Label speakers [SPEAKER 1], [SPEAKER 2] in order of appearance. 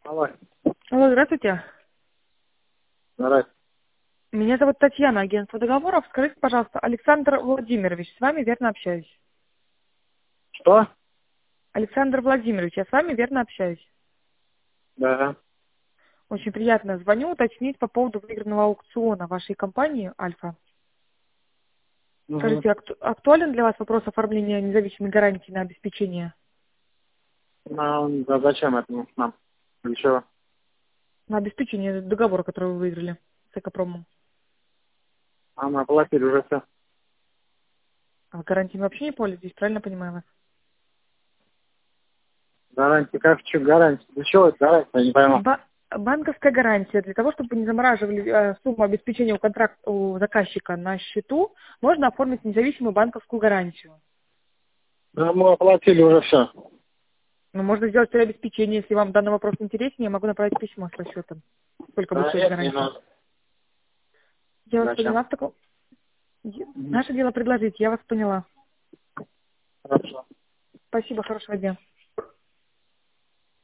[SPEAKER 1] Алло.
[SPEAKER 2] Алло, здравствуйте.
[SPEAKER 1] Здравствуйте.
[SPEAKER 2] Меня зовут Татьяна, агентство договоров. Скажите, пожалуйста, Александр Владимирович, с вами верно общаюсь?
[SPEAKER 1] Что?
[SPEAKER 2] Александр Владимирович, я с вами верно общаюсь?
[SPEAKER 1] Да.
[SPEAKER 2] Очень приятно. Звоню уточнить по поводу выигранного аукциона вашей компании «Альфа».
[SPEAKER 1] Угу.
[SPEAKER 2] Скажите, актуален для вас вопрос оформления независимой гарантии на обеспечение?
[SPEAKER 1] Да зачем это нам? Для чего?
[SPEAKER 2] На обеспечение договора, который вы выиграли с Экопромом.
[SPEAKER 1] А мы оплатили уже все.
[SPEAKER 2] А гарантиями вообще не пользуетесь, правильно понимаю вас?
[SPEAKER 1] Гарантия, как что гарантия? Для чего это гарантия? Я не пойму.
[SPEAKER 2] Банковская гарантия. Для того, чтобы не замораживали сумму обеспечения у заказчика на счету, можно оформить независимую банковскую гарантию.
[SPEAKER 1] Да, мы оплатили уже все.
[SPEAKER 2] Но можно сделать обеспечение, если вам данный вопрос интереснее, я могу направить письмо с расчетом. Сколько будет
[SPEAKER 1] Да
[SPEAKER 2] стоить
[SPEAKER 1] нет, не
[SPEAKER 2] гарантия?
[SPEAKER 1] надо.
[SPEAKER 2] Я вас
[SPEAKER 1] Зачем?
[SPEAKER 2] поняла в таком...
[SPEAKER 1] Мгм.
[SPEAKER 2] Наше дело предложить, я вас поняла.
[SPEAKER 1] Хорошо.
[SPEAKER 2] Спасибо, хорошего дня.